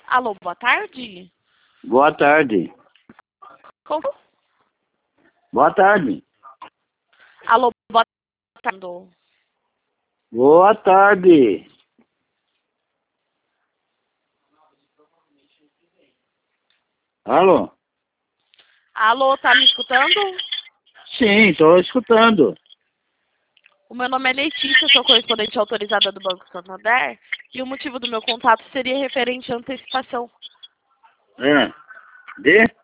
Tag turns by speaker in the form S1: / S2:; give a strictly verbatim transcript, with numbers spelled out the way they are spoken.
S1: Alô, boa tarde?
S2: Boa tarde.
S1: Como?
S2: Boa tarde.
S1: Alô, boa tarde.
S2: Boa tarde. Alô?
S1: Alô, tá me escutando?
S2: Sim, estou escutando.
S1: O meu nome é Letícia, sou correspondente autorizada do Banco Santander e o motivo do meu contato seria referente à antecipação.
S2: É. De?